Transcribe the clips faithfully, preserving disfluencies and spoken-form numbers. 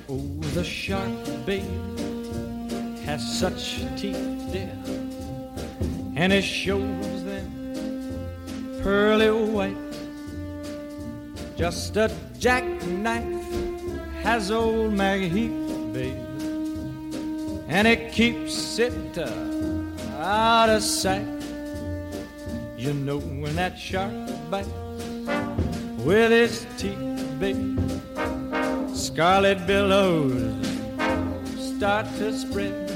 Oh, the shark, babe, has such teeth, dear, and it shows them pearly white. Just a jackknife has old Maggie Heath, babe, and it keeps it uh, out of sight. You know when that shark bites with his teeth, babe, scarlet billows start to spread.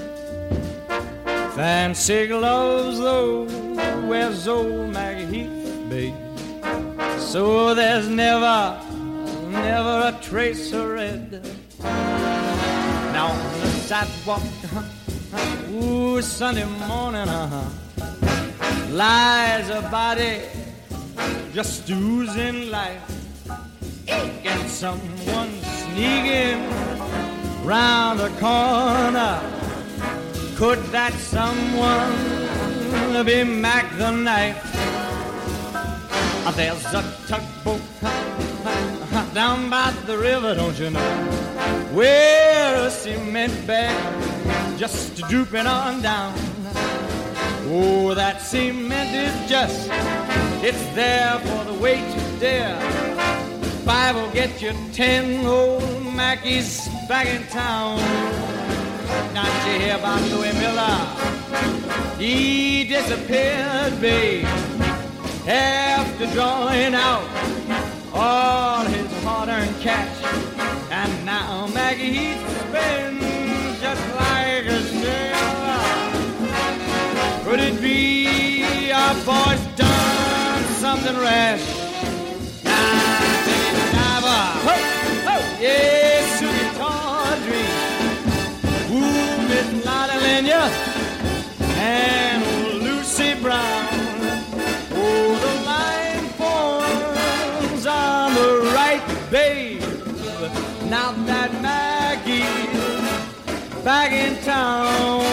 Fancy gloves, though, wears old Maggie Heath, babe, so there's never, never a trace of red. Now on the sidewalk, uh-huh, ooh, Sunday morning, uh-huh, lies a body just oozing life. And someone sneaking round the corner. Could that someone be Mac the Knife? There's a tugboat down by the river, don't you know, where a cement bag just drooping on down. Oh, that cement is just, it's there for the weight to dare. Five will get you ten, old Mackie's back in town. Not you hear about Louis Miller? He disappeared, babe, after drawing out all his hard-earned cash. And now Maggie Heath spins just like a sailor. Could it be our boy's done something rash? Now take it, diver. Ho, ho, yes, Susie Tawdry. Ooh, Miss Lotta Lenya and old Lucy Brown. Oh, the line forms on the right, babe. Now that Maggie's back in town.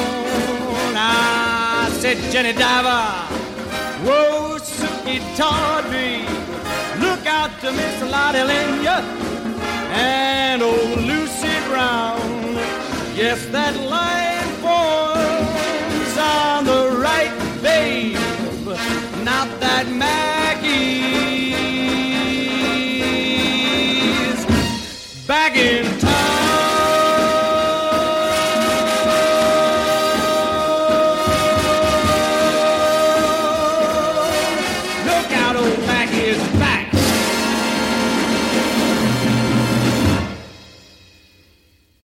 I said, Jenny Diver, whoa, Suki Tawdry, look out to Miss Lottie Lenya and old Lucy Brown. Yes, that line forms on the right, babe. Not that man.